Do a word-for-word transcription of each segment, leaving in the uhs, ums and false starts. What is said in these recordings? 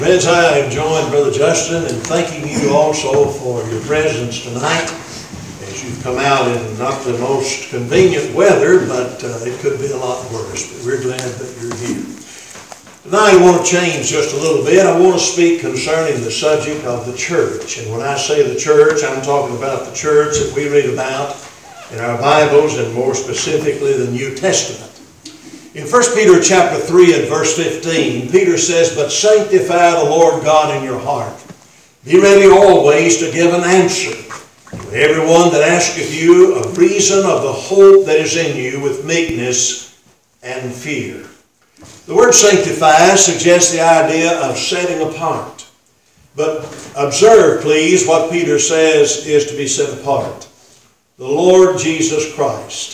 Friends, I am joined Brother Justin in thanking you also for your presence tonight as you've come out in not the most convenient weather, but uh, it could be a lot worse. But we're glad that you're here. Tonight I want to change just a little bit. I want to speak concerning the subject of the church. And when I say the church, I'm talking about the church that we read about in our Bibles, and more specifically the New Testament. In First Peter chapter three and verse fifteen, Peter says, "But sanctify the Lord God in your heart. Be ready always to give an answer to everyone that asketh you a reason of the hope that is in you with meekness and fear." The word sanctify suggests the idea of setting apart. But observe, please, what Peter says is to be set apart. The Lord Jesus Christ.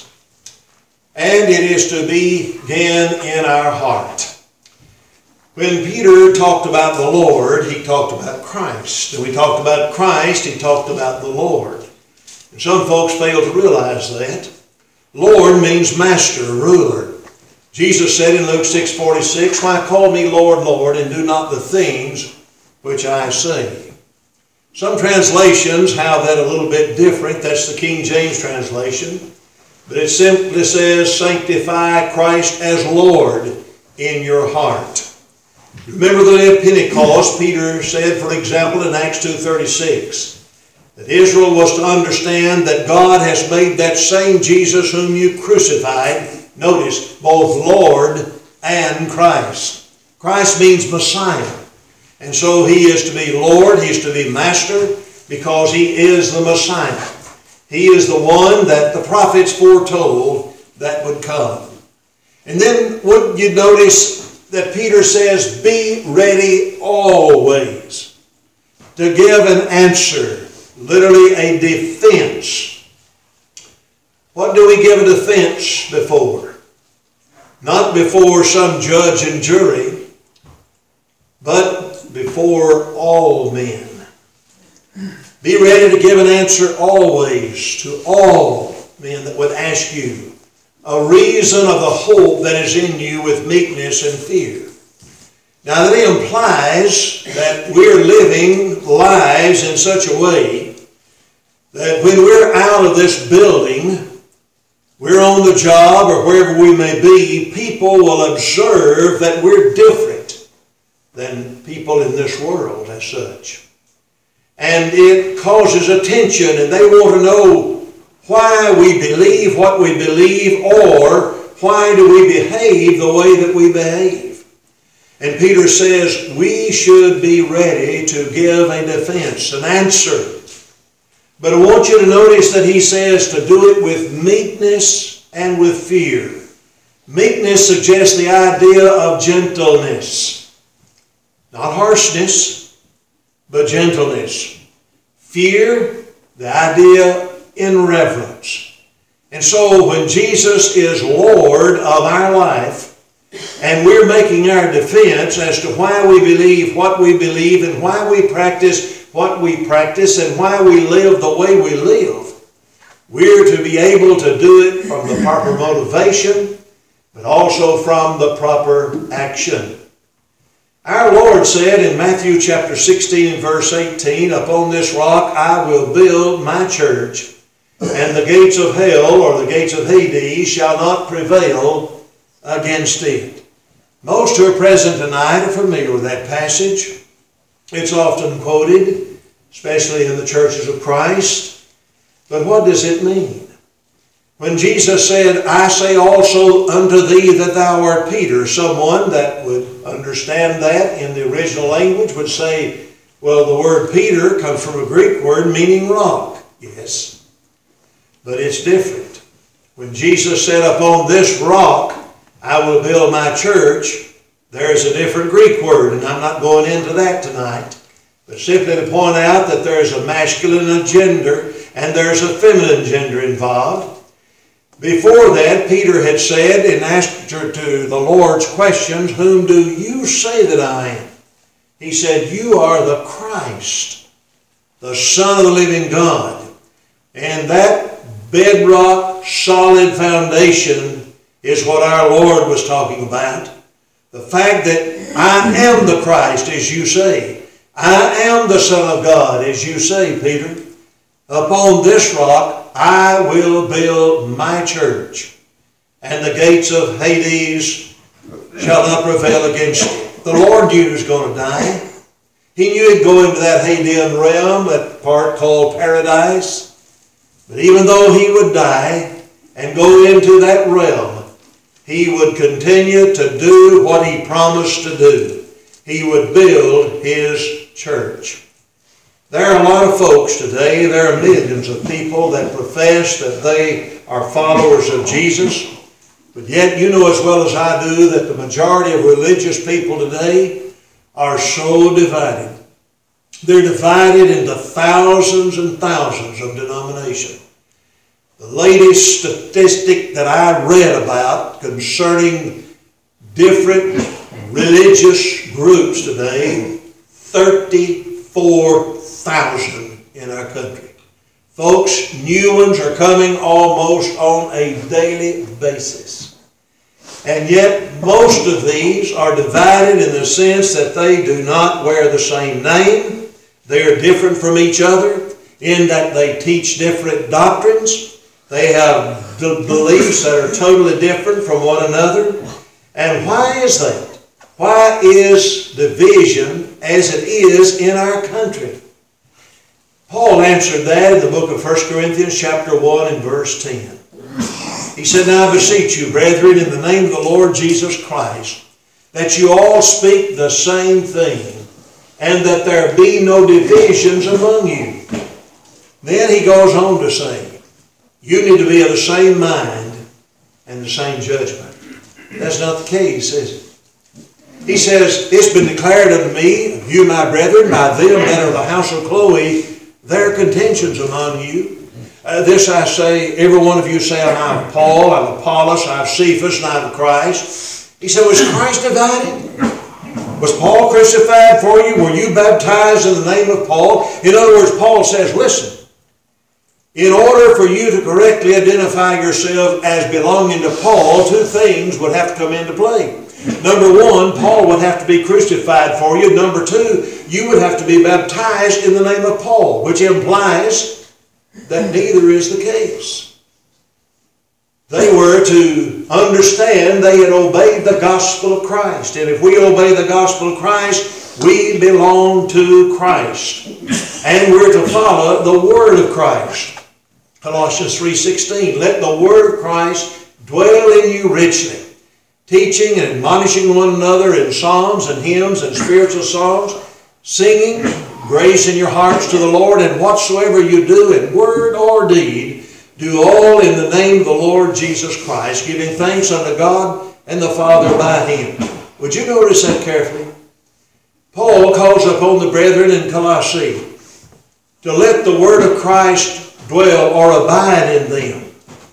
And it is to begin in our heart. When Peter talked about the Lord, he talked about Christ. And we talked about Christ, he talked about the Lord. And some folks fail to realize that. Lord means master, ruler. Jesus said in Luke six forty-six, "Why call me Lord, Lord, and do not the things which I say?" Some translations have that a little bit different. That's the King James translation. But it simply says, "Sanctify Christ as Lord in your heart." Remember the day of Pentecost, Peter said, for example, in Acts two thirty-six, that Israel was to understand that God has made that same Jesus whom you crucified, notice, both Lord and Christ. Christ means Messiah. And so he is to be Lord, he is to be Master, because he is the Messiah. He is the one that the prophets foretold that would come. And then would you notice that Peter says, "Be ready always to give an answer," literally a defense. What do we give a defense before? Not before some judge and jury, but before all men. Be ready to give an answer always to all men that would ask you a reason of the hope that is in you with meekness and fear. Now that implies that we're living lives in such a way that when we're out of this building, we're on the job or wherever we may be, people will observe that we're different than people in this world as such. And it causes attention, and they want to know why we believe what we believe, or why do we behave the way that we behave. And Peter says we should be ready to give a defense, an answer. But I want you to notice that he says to do it with meekness and with fear. Meekness suggests the idea of gentleness. Not harshness, but gentleness. Fear, the idea in reverence. And so when Jesus is Lord of our life, and we're making our defense as to why we believe what we believe, and why we practice what we practice, and why we live the way we live, we're to be able to do it from the proper motivation, but also from the proper action. Our Lord said in Matthew chapter sixteen and verse eighteen, "Upon this rock I will build my church, and the gates of hell," or the gates of Hades, "shall not prevail against it." Most who are present tonight are familiar with that passage. It's often quoted, especially in the churches of Christ. But what does it mean? When Jesus said, "I say also unto thee that thou art Peter," someone that would understand that in the original language would say, well, the word Peter comes from a Greek word meaning rock. Yes, but it's different. When Jesus said, "Upon this rock I will build my church," there's a different Greek word, and I'm not going into that tonight, but simply to point out that there's a masculine gender and there's a feminine gender involved. Before that, Peter had said in answer to the Lord's questions, "Whom do you say that I am?" He said, "You are the Christ, the Son of the living God." And that bedrock, solid foundation is what our Lord was talking about. The fact that I am the Christ, as you say. I am the Son of God, as you say, Peter. Upon this rock I will build my church, and the gates of Hades shall not prevail against it. The Lord knew he was going to die. He knew he'd go into that Hadean realm, that part called paradise. But even though he would die and go into that realm, he would continue to do what he promised to do. He would build his church. There are a lot of folks today, there are millions of people that profess that they are followers of Jesus. But yet you know as well as I do that the majority of religious people today are so divided. They're divided into thousands and thousands of denominations. The latest statistic that I read about concerning different religious groups today, thirty-four thousand in our country. Folks, new ones are coming almost on a daily basis. And yet most of these are divided in the sense that they do not wear the same name. They are different from each other in that they teach different doctrines. They have beliefs that are totally different from one another. And why is that? Why is division as it is in our country? Paul answered that in the book of First Corinthians chapter one and verse ten. He said, Now I beseech you, brethren, in the name of the Lord Jesus Christ, that you all speak the same thing, and that there be no divisions among you. Then he goes on to say, you need to be of the same mind and the same judgment. That's not the case, is it? He says, it's been declared unto me, you my brethren, by them that are of the house of Chloe, there are contentions among you. Uh, this I say, every one of you say, I'm of Paul, I'm of Apollos, I'm of Cephas, and I'm of Christ. He said, was Christ divided? Was Paul crucified for you? Were you baptized in the name of Paul? In other words, Paul says, listen, in order for you to correctly identify yourself as belonging to Paul, two things would have to come into play. Number one, Paul would have to be crucified for you. Number two, you would have to be baptized in the name of Paul, which implies that neither is the case. They were to understand they had obeyed the gospel of Christ. And if we obey the gospel of Christ, we belong to Christ. And we're to follow the word of Christ. Colossians three sixteen, let the word of Christ dwell in you richly, teaching and admonishing one another in psalms and hymns and spiritual songs, singing grace in your hearts to the Lord, and whatsoever you do in word or deed, do all in the name of the Lord Jesus Christ, giving thanks unto God and the Father by him. Would you notice that carefully? Paul calls upon the brethren in Colossae to let the word of Christ dwell or abide in them.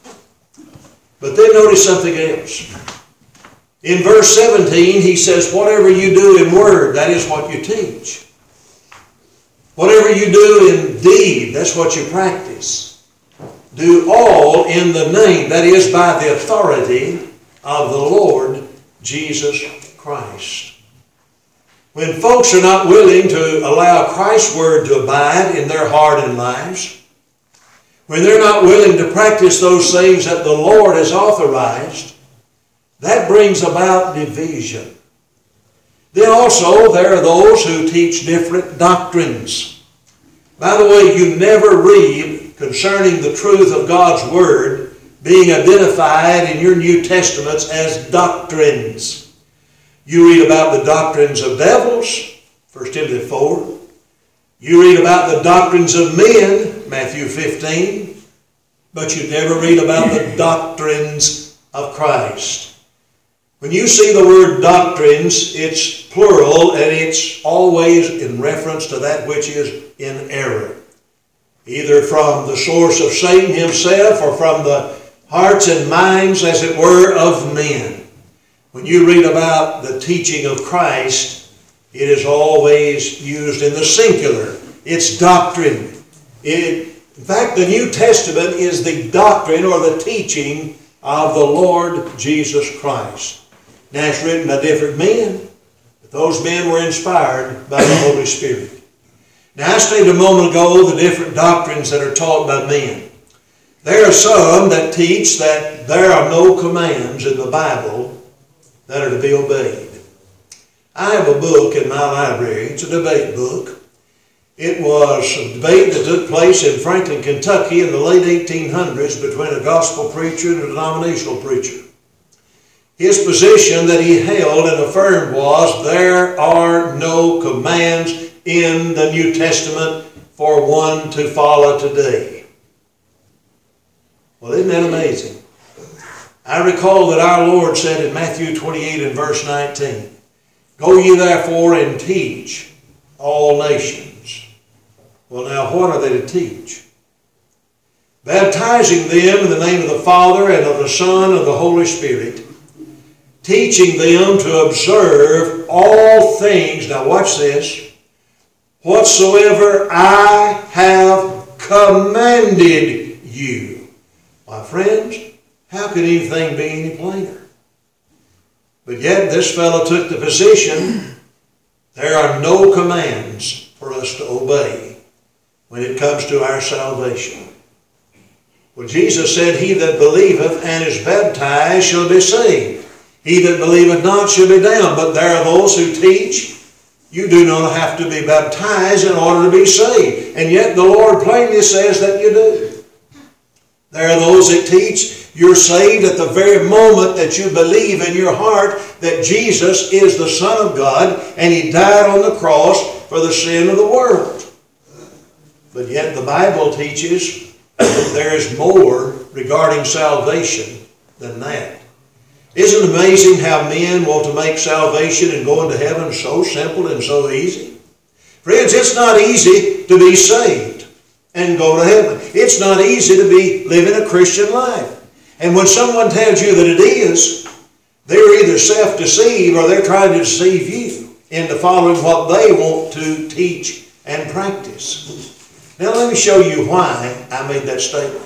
But then notice something else. In verse seventeen, he says, whatever you do in word, that is what you teach. Whatever you do in deed, that's what you practice. Do all in the name, that is by the authority of the Lord Jesus Christ. When folks are not willing to allow Christ's word to abide in their heart and lives, when they're not willing to practice those things that the Lord has authorized, that brings about division. Then also there are those who teach different doctrines. By the way, you never read concerning the truth of God's word being identified in your New Testaments as doctrines. You read about the doctrines of devils, First Timothy four. You read about the doctrines of men, Matthew fifteen. But you never read about the doctrines of Christ. When you see the word doctrines, it's plural, and it's always in reference to that which is in error. Either from the source of Satan himself or from the hearts and minds, as it were, of men. When you read about the teaching of Christ, it is always used in the singular. It's doctrine. It, in fact, the New Testament is the doctrine or the teaching of the Lord Jesus Christ. Now it's written by different men, but those men were inspired by the Holy Spirit. Now I stated a moment ago the different doctrines that are taught by men. There are some that teach that there are no commands in the Bible that are to be obeyed. I have a book in my library. It's a debate book. It was a debate that took place in Franklin, Kentucky in the late eighteen hundreds between a gospel preacher and a denominational preacher. His position that he held and affirmed was there are no commands in the New Testament for one to follow today. Well, isn't that amazing? I recall that our Lord said in Matthew twenty-eight and verse nineteen, "Go ye therefore and teach all nations." Well, now what are they to teach? Baptizing them in the name of the Father and of the Son and of the Holy Spirit, teaching them to observe all things, now watch this, whatsoever I have commanded you. My friends, how could anything be any plainer? But yet this fellow took the position, there are no commands for us to obey when it comes to our salvation. Well, Jesus said, "He that believeth and is baptized shall be saved. He that believeth not shall be damned." But there are those who teach you do not have to be baptized in order to be saved. And yet the Lord plainly says that you do. There are those that teach you're saved at the very moment that you believe in your heart that Jesus is the Son of God and He died on the cross for the sin of the world. But yet the Bible teaches that there is more regarding salvation than that. Isn't it amazing how men want to make salvation and go into heaven so simple and so easy? Friends, it's not easy to be saved and go to heaven. It's not easy to be living a Christian life. And when someone tells you that it is, they're either self-deceived or they're trying to deceive you into following what they want to teach and practice. Now let me show you why I made that statement.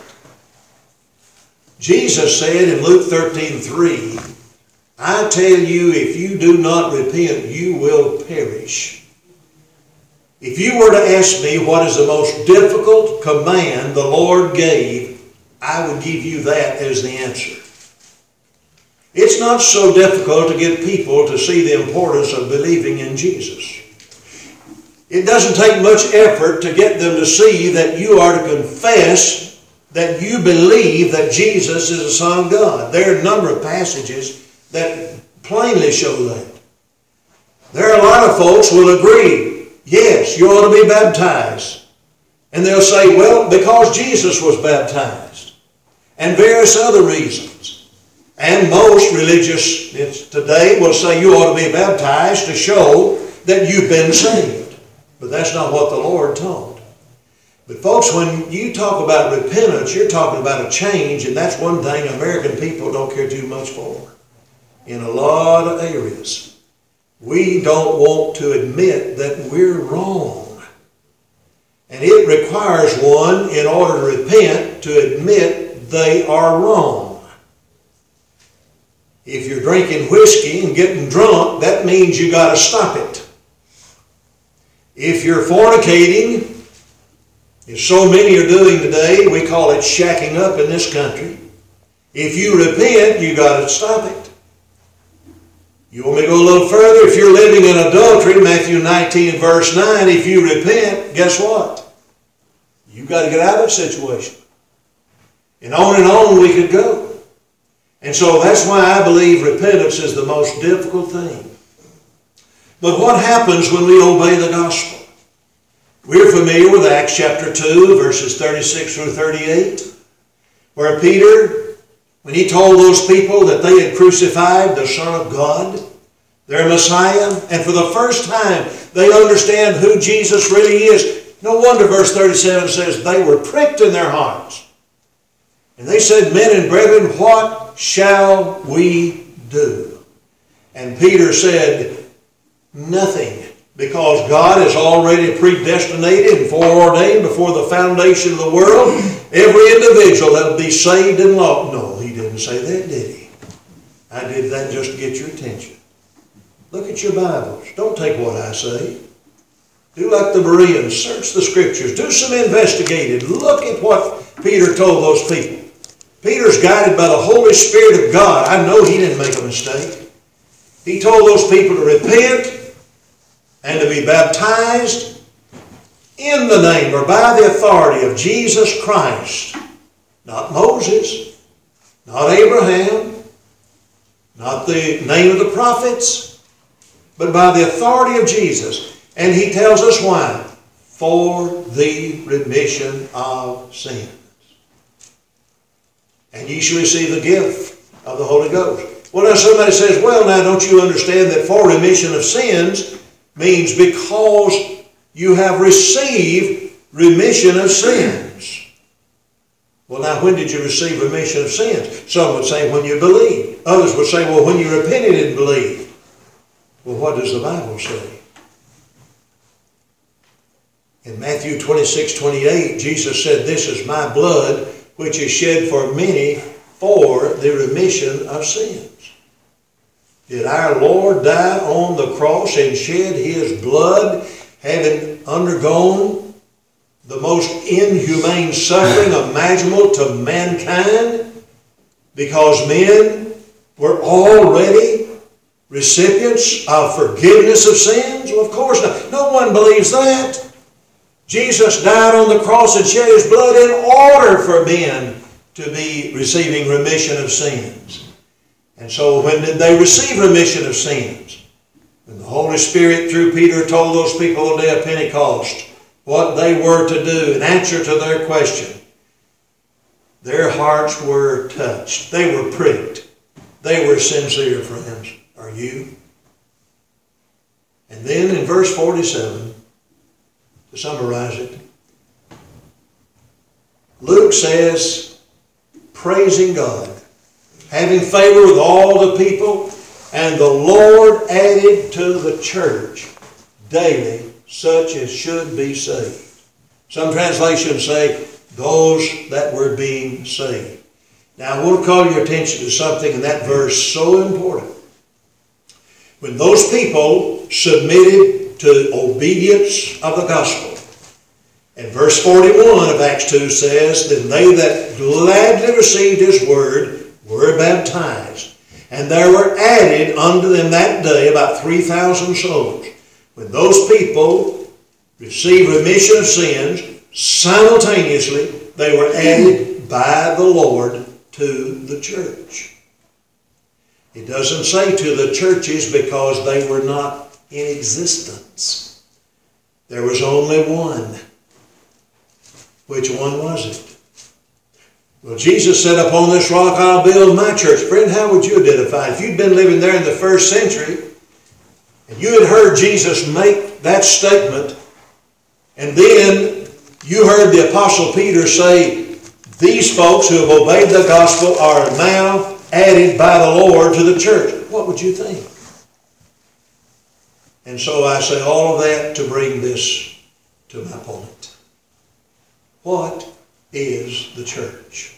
Jesus said in Luke thirteen three, "I tell you, if you do not repent, you will perish." If you were to ask me what is the most difficult command the Lord gave, I would give you that as the answer. It's not so difficult to get people to see the importance of believing in Jesus. It doesn't take much effort to get them to see that you are to confess that you believe that Jesus is the Son of God. There are a number of passages that plainly show that. There are a lot of folks who will agree, yes, you ought to be baptized. And they'll say, well, because Jesus was baptized. And various other reasons. And most religious today will say you ought to be baptized to show that you've been saved. But that's not what the Lord taught. But folks, when you talk about repentance, you're talking about a change, and that's one thing American people don't care too much for. In a lot of areas, we don't want to admit that we're wrong. And it requires one, in order to repent, to admit they are wrong. If you're drinking whiskey and getting drunk, that means you got to stop it. If you're fornicating, as so many are doing today, we call it shacking up in this country. If you repent, you got to stop it. You want me to go a little further? If you're living in adultery, Matthew nineteen verse nine, if you repent, guess what? You've got to get out of that situation. And on and on we could go. And so that's why I believe repentance is the most difficult thing. But what happens when we obey the gospel? We're familiar with Acts chapter two, verses thirty-six through thirty-eight, where Peter, when he told those people that they had crucified the Son of God, their Messiah, and for the first time they understand who Jesus really is. No wonder verse thirty-seven says they were pricked in their hearts. And they said, "Men and brethren, what shall we do?" And Peter said, "Nothing, because God has already predestinated and foreordained before the foundation of the world every individual that will be saved and lost." No, he didn't say that, did he? I did that just to get your attention. Look at your Bibles. Don't take what I say. Do like the Bereans. Search the Scriptures. Do some investigating. Look at what Peter told those people. Peter's guided by the Holy Spirit of God. I know he didn't make a mistake. He told those people to repent and to be baptized in the name or by the authority of Jesus Christ. Not Moses, not Abraham, not the name of the prophets, but by the authority of Jesus. And he tells us why. For the remission of sins. And ye shall receive the gift of the Holy Ghost. Well, now somebody says, well, now don't you understand that for remission of sins means because you have received remission of sins. Well, now when did you receive remission of sins? Some would say when you believed. Others would say, well, when you repented and believed. Well, what does the Bible say? In Matthew twenty-six, twenty-eight, Jesus said, this is my blood, which is shed for many for the remission of sins. Did our Lord die on the cross and shed his blood, having undergone the most inhumane suffering imaginable to mankind, because men were already recipients of forgiveness of sins? Well, of course not. No one believes that. Jesus died on the cross and shed his blood in order for men to be receiving remission of sins. And so when did they receive remission of sins? When the Holy Spirit through Peter told those people on the day of Pentecost what they were to do in answer to their question. Their hearts were touched. They were pricked. They were sincere, friends. Are you? And then in verse forty-seven, to summarize it, Luke says, praising God, having favor with all the people, and the Lord added to the church daily such as should be saved. Some translations say, those that were being saved. Now I want to call your attention to something in that verse so important. When those people submitted to obedience of the gospel, and verse forty-one of Acts two says, then they that gladly received his word were baptized. And there were added unto them that day about three thousand souls. When those people received remission of sins, simultaneously they were added by the Lord to the church. It doesn't say to the churches because they were not in existence. There was only one. Which one was it? Well, Jesus said, upon this rock I'll build my church. Friend, how would you identify? If you'd been living there in the first century, and you had heard Jesus make that statement, and then you heard the Apostle Peter say, these folks who have obeyed the gospel are now added by the Lord to the church. What would you think? And so I say all of that to bring this to my point. What is the church?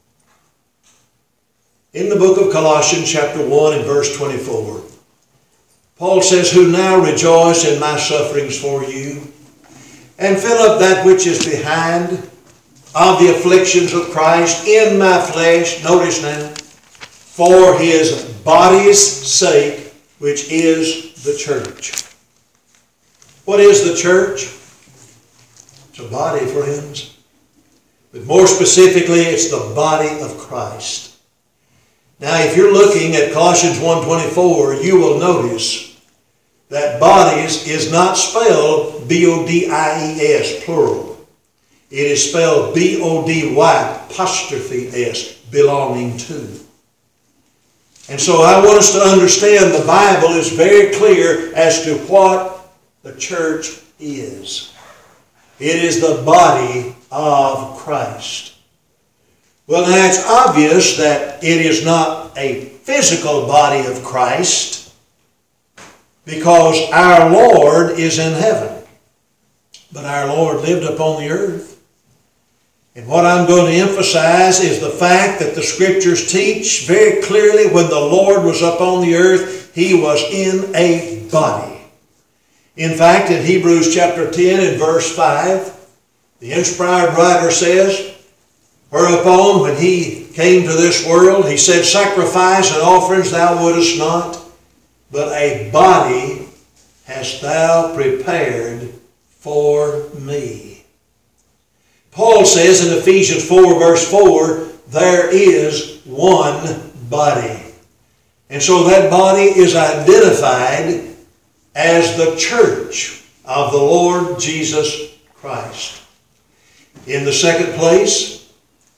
In the book of Colossians chapter one and verse twenty-four, Paul says, who now rejoice in my sufferings for you, and fill up that which is behind of the afflictions of Christ in my flesh, notice now, for his body's sake, which is the church. What is the church? It's a body, friends. But more specifically, it's the body of Christ. Now, if you're looking at Colossians one twenty-four, you will notice that bodies is not spelled B O D I E S, plural. It is spelled B O D Y, apostrophe S, belonging to. And so I want us to understand the Bible is very clear as to what the church is. It is the body of Christ. Well, now it's obvious that it is not a physical body of Christ because our Lord is in heaven. But our Lord lived upon the earth. And what I'm going to emphasize is the fact that the Scriptures teach very clearly when the Lord was up on the earth, He was in a body. In fact, in Hebrews chapter ten and verse five, the inspired writer says, whereupon when He came to this world, He said, sacrifice and offerings thou wouldest not, but a body hast thou prepared for me. Paul says in Ephesians four verse four, there is one body. And so that body is identified as the church of the Lord Jesus Christ. In the second place,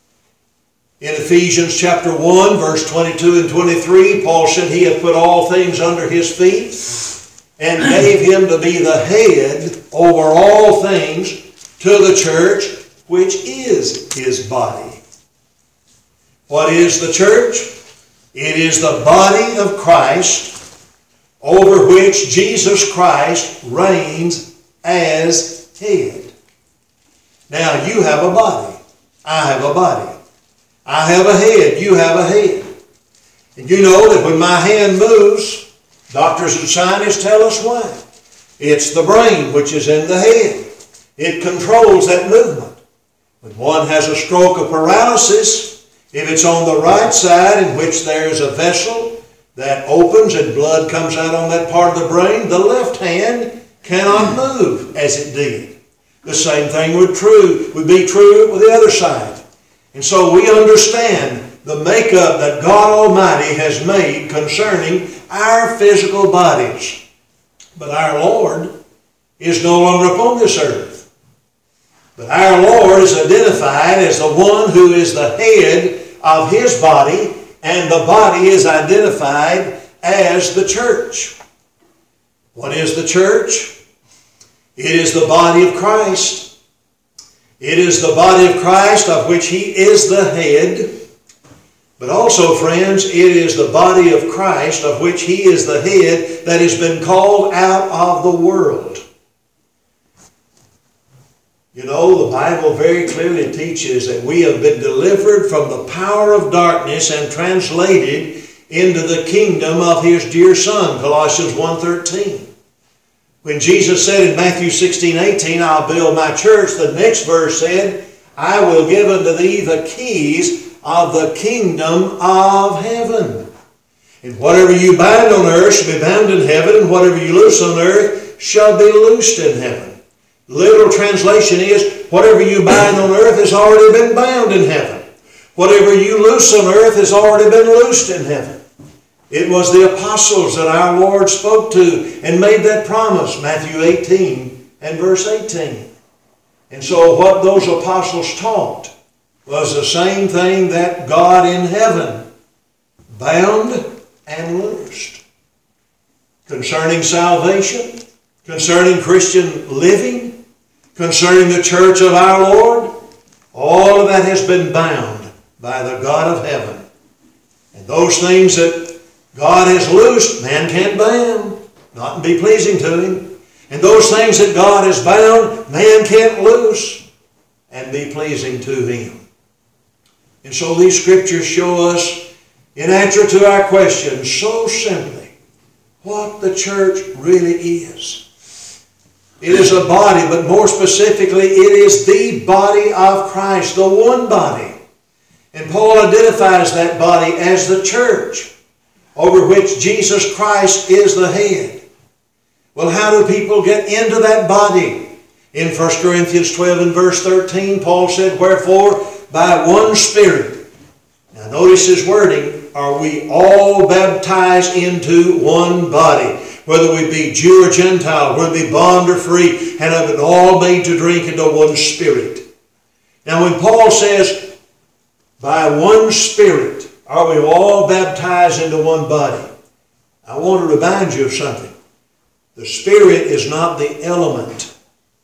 in Ephesians chapter one, verse twenty-two and twenty-three, Paul said He hath put all things under His feet and gave Him to be the head over all things to the church, which is His body. What is the church? It is the body of Christ, over which Jesus Christ reigns as head. Now, you have a body. I have a body. I have a head. You have a head. And you know that when my hand moves, doctors and scientists tell us why. It's the brain which is in the head. It controls that movement. When one has a stroke of paralysis, if it's on the right side in which there is a vessel that opens and blood comes out on that part of the brain, the left hand cannot move as it did. The same thing would, true, would be true with the other side. And so we understand the makeup that God Almighty has made concerning our physical bodies. But our Lord is no longer upon this earth. But our Lord is identified as the one who is the head of His body, and the body is identified as the church. What is the church? It is the body of Christ. It is the body of Christ of which He is the head. But also, friends, it is the body of Christ of which He is the head that has been called out of the world. You know, the Bible very clearly teaches that we have been delivered from the power of darkness and translated into the kingdom of His dear Son, Colossians one thirteen. When Jesus said in Matthew sixteen eighteen, I'll build my church, the next verse said, I will give unto thee the keys of the kingdom of heaven. And whatever you bind on earth shall be bound in heaven, and whatever you loose on earth shall be loosed in heaven. Literal translation is, whatever you bind on earth has already been bound in heaven. Whatever you loose on earth has already been loosed in heaven. It was the apostles that our Lord spoke to and made that promise, Matthew eighteen and verse eighteen. And so what those apostles taught was the same thing that God in heaven bound and loosed. Concerning salvation, concerning Christian living, concerning the church of our Lord, all of that has been bound by the God of heaven. And those things that God has loosed, man can't bound, not and be pleasing to Him. And those things that God has bound, man can't loose and be pleasing to Him. And so these scriptures show us, in answer to our question, so simply, what the church really is. It is a body, but more specifically, it is the body of Christ, the one body. And Paul identifies that body as the church, over which Jesus Christ is the head. Well, how do people get into that body? In First Corinthians twelve and verse thirteen, Paul said, wherefore, by one Spirit. Now notice his wording, are we all baptized into one body? Whether we be Jew or Gentile, whether we be bond or free, and have been all made to drink into one Spirit. Now when Paul says, by one Spirit, are we all baptized into one body? I want to remind you of something. The Spirit is not the element.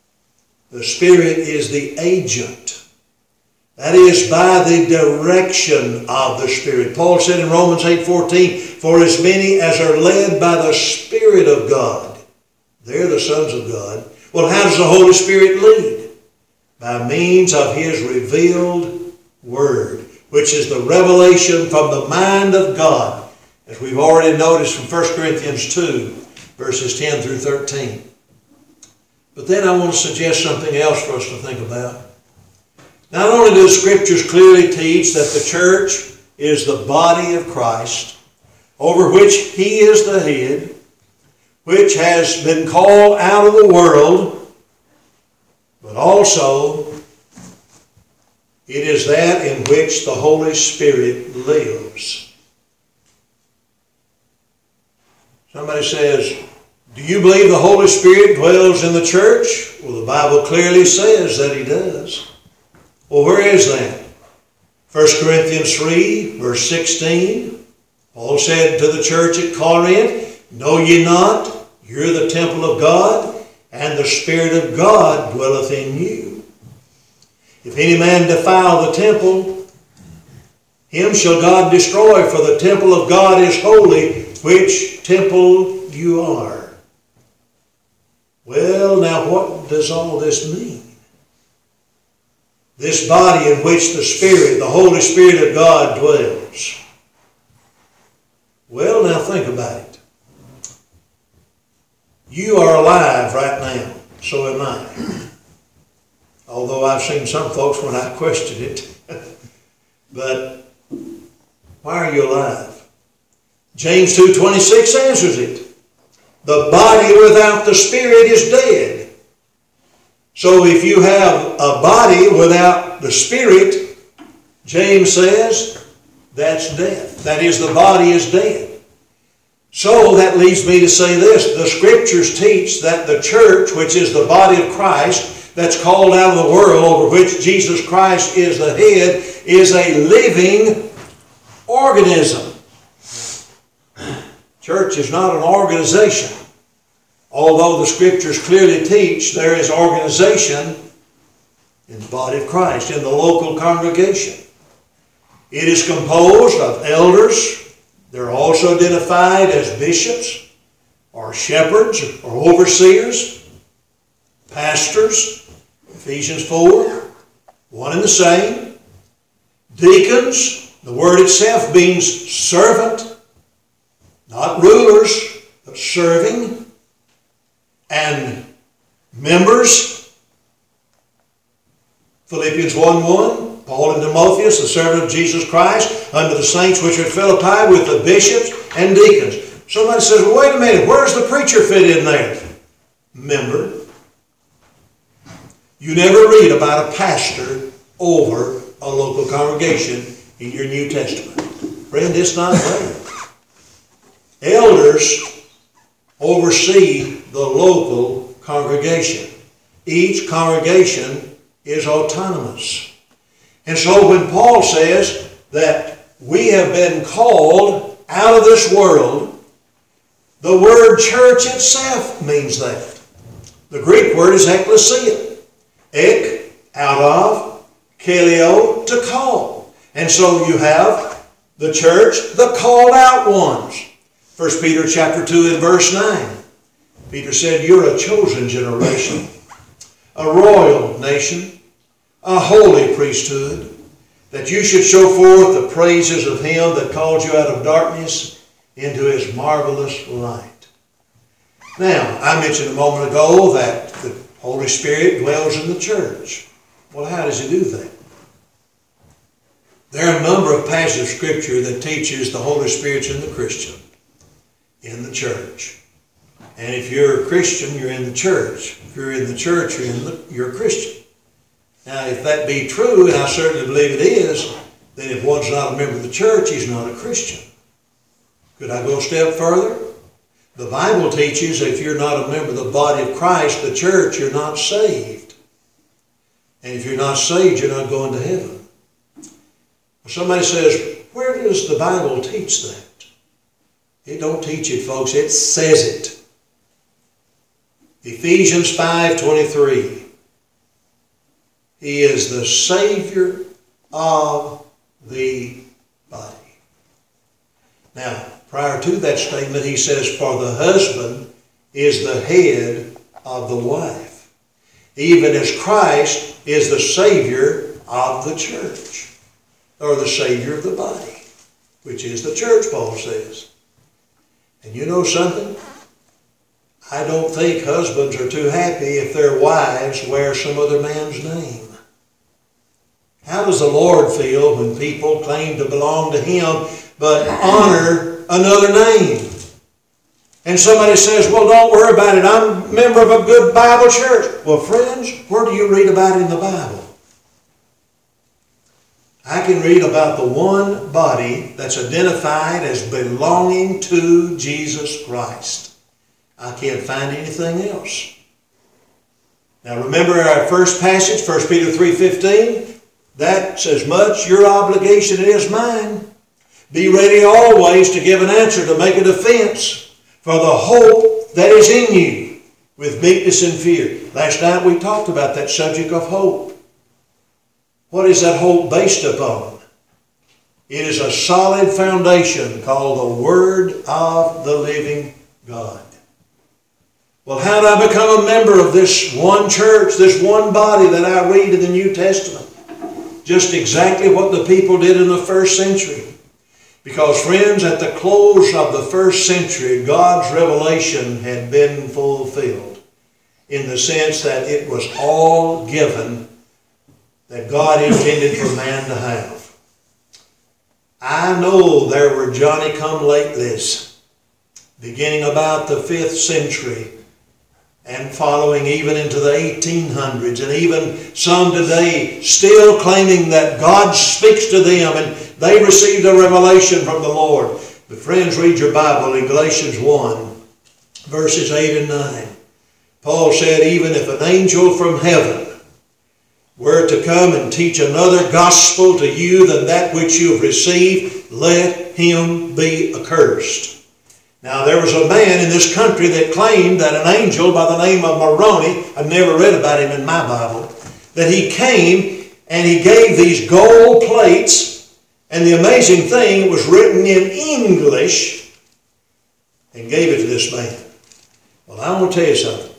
The Spirit is the agent. That is by the direction of the Spirit. Paul said in Romans eight fourteen, for as many as are led by the Spirit of God, they're the sons of God. Well, how does the Holy Spirit lead? by means of His revealed Word, which is the revelation from the mind of God, as we've already noticed from First Corinthians two, verses ten through thirteen. But then I want to suggest something else for us to think about. Not only do the Scriptures clearly teach that the church is the body of Christ, over which He is the head, which has been called out of the world, but also it is that in which the Holy Spirit lives. Somebody says, do you believe the Holy Spirit dwells in the church? Well, the Bible clearly says that He does. Well, where is that? First Corinthians three, verse sixteen. Paul said to the church at Corinth, know ye not, you're the temple of God, and the Spirit of God dwelleth in you. If any man defile the temple, him shall God destroy, for the temple of God is holy, which temple you are. Well, now what does all this mean? This body in which the Spirit, the Holy Spirit of God dwells. Well, now think about it. You are alive right now. So am I. Although I've seen some folks when I question it. But why are you alive? James two twenty-six answers it. The body without the Spirit is dead. So if you have a body without the Spirit, James says, that's death. That is, the body is dead. So that leads me to say this. The Scriptures teach that the church, which is the body of Christ, that's called out of the world, over which Jesus Christ is the head, is a living organism. Church is not an organization. Although the Scriptures clearly teach there is organization in the body of Christ, in the local congregation. It is composed of elders. They're also identified as bishops or shepherds or overseers, pastors, Ephesians four, one and the same. Deacons, the word itself means servant, not rulers, but serving. And members, Philippians one one, Paul and Timotheus, the servant of Jesus Christ, unto the saints which are at Philippi, with the bishops and deacons. Somebody says, well, wait a minute, where's the preacher fit in there? Member. You never read about a pastor over a local congregation in your New Testament. Friend, it's not there. Elders oversee the local congregation. Each congregation is autonomous. And so when Paul says that we have been called out of this world, the word church itself means that. The Greek word is ekklesia. Ek, out of, kaleo, to call. And so you have the church, the called out ones. First Peter chapter two and verse nine. Peter said, you're a chosen generation, a royal nation, a holy priesthood, that you should show forth the praises of Him that called you out of darkness into His marvelous light. Now, I mentioned a moment ago that the Holy Spirit dwells in the church. Well, how does He do that? There are a number of passages of Scripture that teaches the Holy Spirit's in the Christian, in the church. And if you're a Christian, you're in the church. If you're in the church, you're, in the, you're a Christian. Now, if that be true, and I certainly believe it is, then if one's not a member of the church, he's not a Christian. Could I go a step further? The Bible teaches if you're not a member of the body of Christ, the church, you're not saved. And if you're not saved, you're not going to heaven. Somebody says, where does the Bible teach that? It don't teach it, folks. It says it. Ephesians five twenty-three. He is the Savior of the body. Now, prior to that statement, he says, for the husband is the head of the wife. even as Christ is the Savior of the church, or the Savior of the body, which is the church, Paul says. And you know something? I don't think husbands are too happy if their wives wear some other man's name. How does the Lord feel when people claim to belong to Him but honor another name? And somebody says, well, don't worry about it. I'm a member of a good Bible church. Well, friends, where do you read about it in the Bible? I can read about the one body that's identified as belonging to Jesus Christ. I can't find anything else. Now remember our first passage, First Peter three fifteen. That's as much your obligation as mine. Be ready always to give an answer, to make a defense for the hope that is in you with meekness and fear. Last night we talked about that subject of hope. What is that hope based upon? It is a solid foundation called the Word of the living God. Well, how do I become a member of this one church, this one body that I read in the New Testament? Just exactly what the people did in the first century. Because, friends, at the close of the first century, God's revelation had been fulfilled in the sense that it was all given that God intended for man to have. I know there were Johnny-come-latelys beginning about the fifth century and following even into the eighteen hundreds, and even some today still claiming that God speaks to them and they received a revelation from the Lord. But friends, read your Bible in Galatians one, verses eight and nine. Paul said, even if an angel from heaven were to come and teach another gospel to you than that which you have received, let him be accursed. Now, there was a man in this country that claimed that an angel by the name of Moroni, I've never read about him in my Bible, that he came and he gave these gold plates, and the amazing thing, it was written in English, and gave it to this man. Well, I want to tell you something.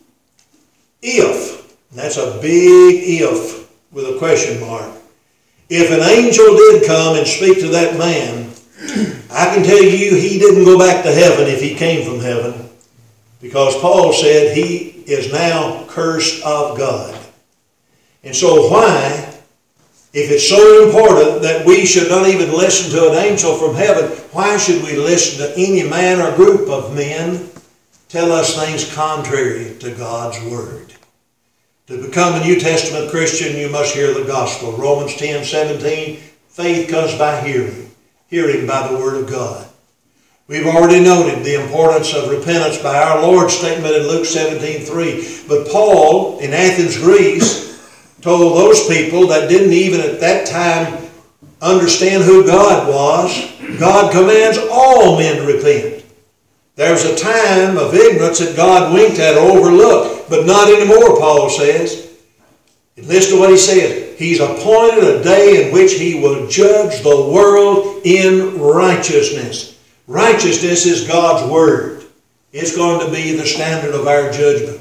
If, and that's a big if with a question mark, if an angel did come and speak to that man, I can tell you he didn't go back to heaven if he came from heaven, because Paul said he is now cursed of God. And so why, if it's so important that we should not even listen to an angel from heaven, why should we listen to any man or group of men tell us things contrary to God's Word? To become a New Testament Christian, you must hear the gospel. Romans ten seventeen, faith comes by hearing, hearing by the Word of God. We've already noted the importance of repentance by our Lord's statement in Luke seventeen three. But Paul, in Athens, Greece, told those people that didn't even at that time understand who God was, God commands all men to repent. There's a time of ignorance that God winked at or overlooked, but not anymore, Paul says. And listen to what he says. He's appointed a day in which he will judge the world in righteousness. Righteousness is God's Word. It's going to be the standard of our judgment.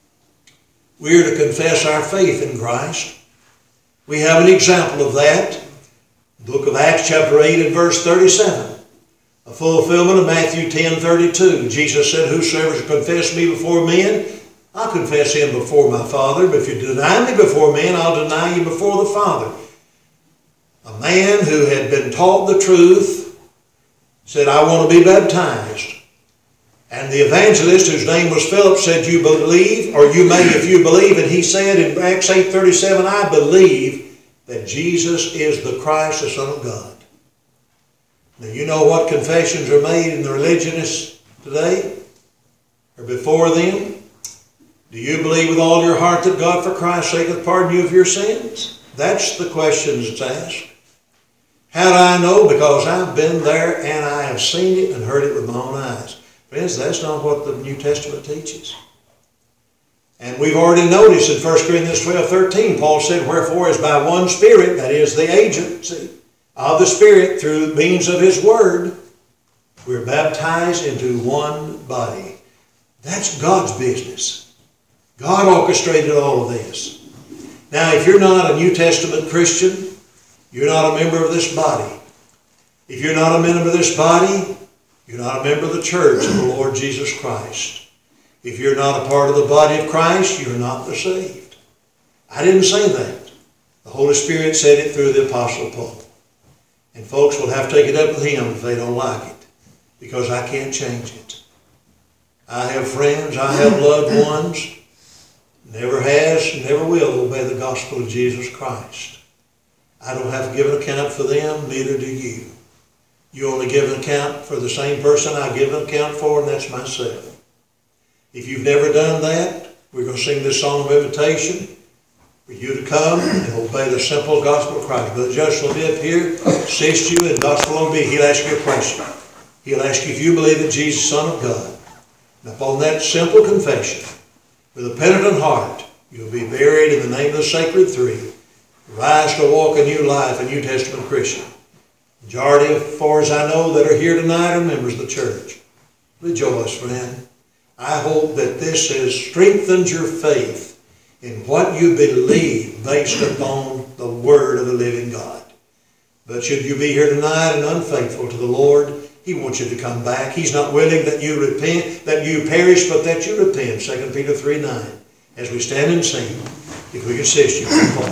We are to confess our faith in Christ. We have an example of that. Book of Acts chapter eight and verse thirty-seven. A fulfillment of Matthew ten thirty-two. Jesus said, whosoever shall confess me before men, I'll confess him before my Father. But if you deny me before men, I'll deny you before the Father. A man who had been taught the truth said, I want to be baptized. And the evangelist, whose name was Philip, said, you believe, or you may if you believe. And he said in Acts eight thirty-seven, I believe that Jesus is the Christ, the Son of God. Now, you know what confessions are made in the religionists today, or before them? Do you believe with all your heart that God for Christ's sake hath pardoned you of your sins? That's the questions that's asked. How do I know? Because I've been there and I have seen it and heard it with my own eyes. Friends, that's not what the New Testament teaches. And we've already noticed in First Corinthians twelve thirteen, Paul said, wherefore as by one Spirit, that is the agency of the Spirit through means of His Word, we're baptized into one body. That's God's business. God orchestrated all of this. Now, if you're not a New Testament Christian, you're not a member of this body. If you're not a member of this body, you're not a member of the church of the Lord Jesus Christ. If you're not a part of the body of Christ, you're not the saved. I didn't say that. The Holy Spirit said it through the Apostle Paul. And folks will have to take it up with him if they don't like it, because I can't change it. I have friends, I have loved ones, never has, never will obey the gospel of Jesus Christ. I don't have to give an account for them, neither do you. You only give an account for the same person I give an account for, and that's myself. If you've never done that, we're going to sing this song of invitation for you to come and obey the simple gospel of Christ. Brother Judge will be up here, assist you in gospel obedience. He'll ask you a question. He'll ask you if you believe that Jesus is the Son of God. And upon that simple confession, with a penitent heart, you'll be buried in the name of the sacred three. Rise to walk a new life, a New Testament Christian. Majority, as far as I know, that are here tonight are members of the church. Rejoice, friend. I hope that this has strengthened your faith in what you believe based upon the Word of the living God. But should you be here tonight and unfaithful to the Lord, He wants you to come back. He's not willing that you repent, that you perish, but that you repent. Second Peter three nine. As we stand and sing, if we can assist you.